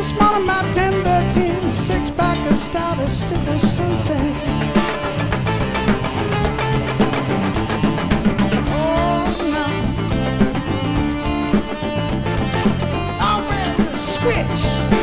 Just one of my 10-13, six-pack of stout, a stick of sunset. Oh, no. Always a switch.